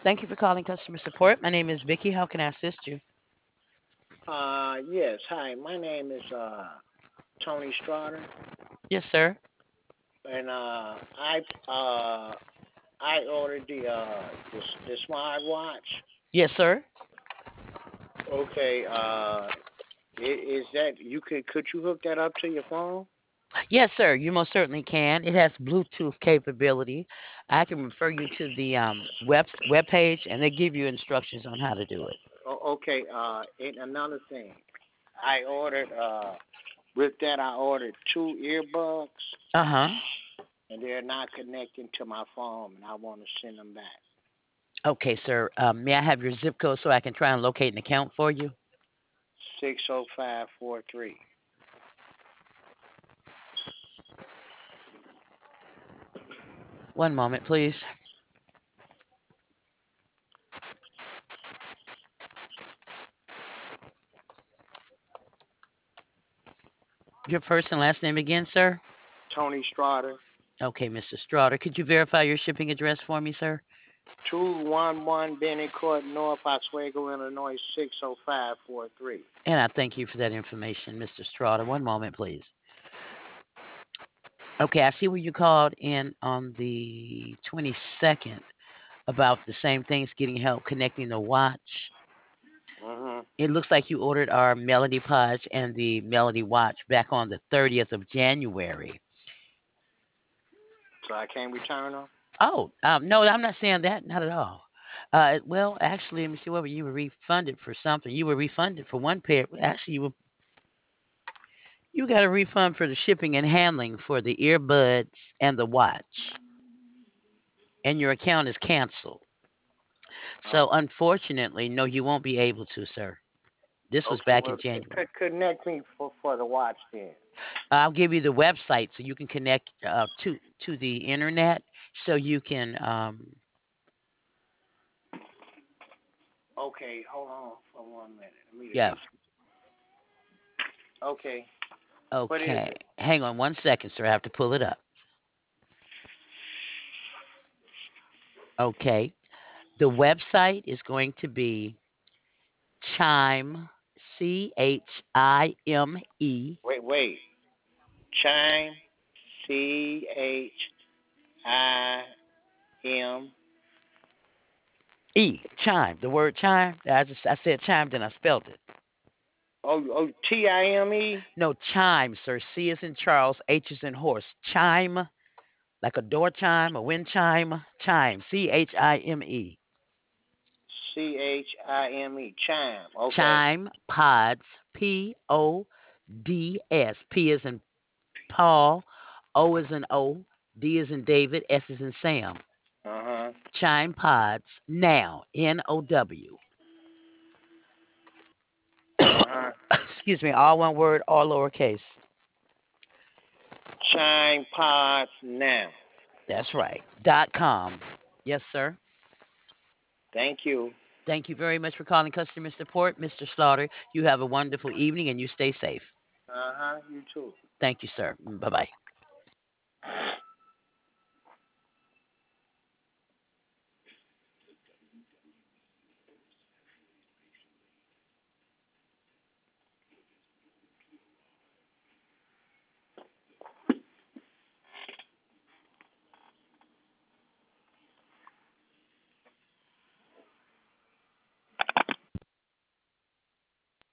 Thank you for calling customer support. My name is Vicky. How can I assist you? Yes. Hi, my name is Tony Strotter, Yes, sir. and I ordered the smartwatch. Yes, sir. Okay. Is that could you hook that up to your phone? Yes, sir. You most certainly can. It has Bluetooth capability. I can refer you to the web page, and they give you instructions on how to do it. Okay. And another thing, I ordered with that I ordered two earbuds, Uh huh. and they're not connecting to my phone, and I want to send them back. Okay, sir. May I have your zip code so I can try and locate an account for you? 60543. One moment, please. Your first and last name again, sir? Tony Strotter. Okay, Mr. Strouder. Could you verify your shipping address for me, sir? 211 Benny Court, North Oswego, Illinois, 60543. And I thank you for that information, Mr. Strouder. One moment, please. Okay, I see where you called in on the 22nd about the same things, getting help connecting the watch. Mm-hmm. It looks like you ordered our Melody Podge and the Melody Watch back on the 30th of January. So I can't return them? Oh, no, I'm not saying that, not at all. Well, actually, let me see. What were you were refunded for something? You were refunded for one pair. Actually, you got a refund for the shipping and handling for the earbuds and the watch, and your account is canceled. So, Oh. unfortunately, no, you won't be able to, sir. This was Okay, back in well, January. connect me for the watch then. I'll give you the website so you can connect to the internet, so you can. Okay, hold on for 1 minute. Let me Yeah. read. Okay, what is Okay. it? Hang on one second, sir. I have to pull it up. Okay. The website is going to be Chime, Chime. Wait. Chime, Chime. Chime. The word chime. I said chime, then I spelled it. Time. No, chime, sir. C is in Charles, H is in horse. Chime, like a door chime, a wind chime. Chime. Chime. Chime. Okay. Chime pods. Pods. P is in Paul. O is in O. D is in David. S is in Sam. Uh huh. Chime pods now. NOW. Uh huh. Excuse me. All one word, all lowercase. Chime pods now. That's right. .com. Yes, sir. Thank you. Thank you very much for calling customer support, Mr. Slaughter. You have a wonderful evening and you stay safe. Uh huh. You too. Thank you, sir. Bye bye.